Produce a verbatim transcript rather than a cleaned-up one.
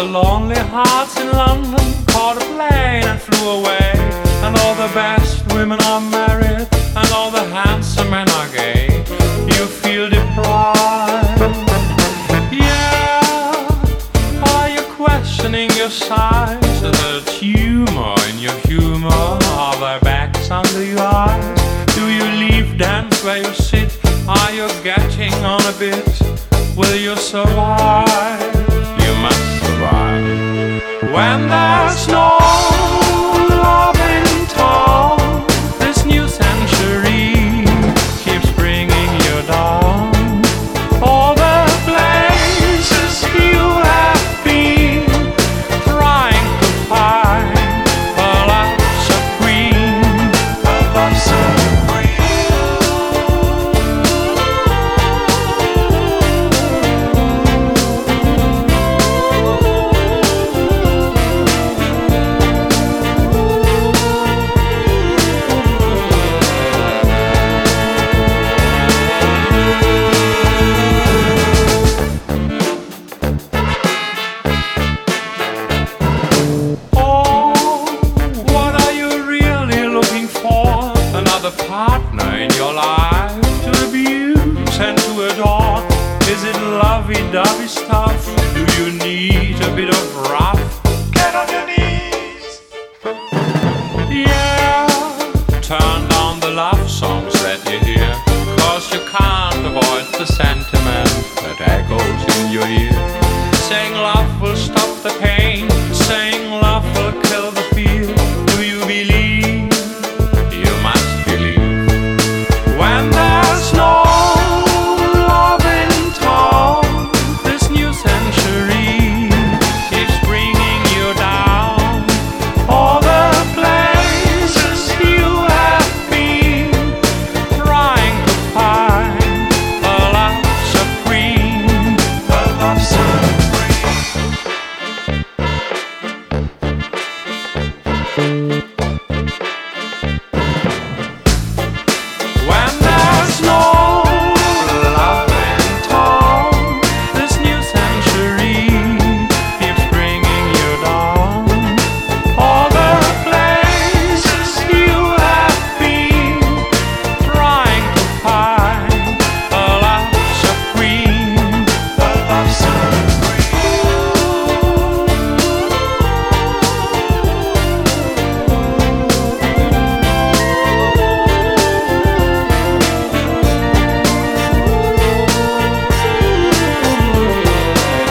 the lonely hearts in London caught a plane and flew away. And all the best women are married, and all the handsome men are gay. You feel deprived. Yeah, are you questioning your size? The tumor in your humor, are there backs under your eyes? Do you leave dance where you sit? Are you getting on a bit? Will you survive? You must survive. When there's no love in town, this new century keeps bringing you down. All the places you have been, trying to find a love supreme, a love supreme. Another partner in your life to abuse and to adore? Is it lovey-dovey stuff? Do you need a bit of rough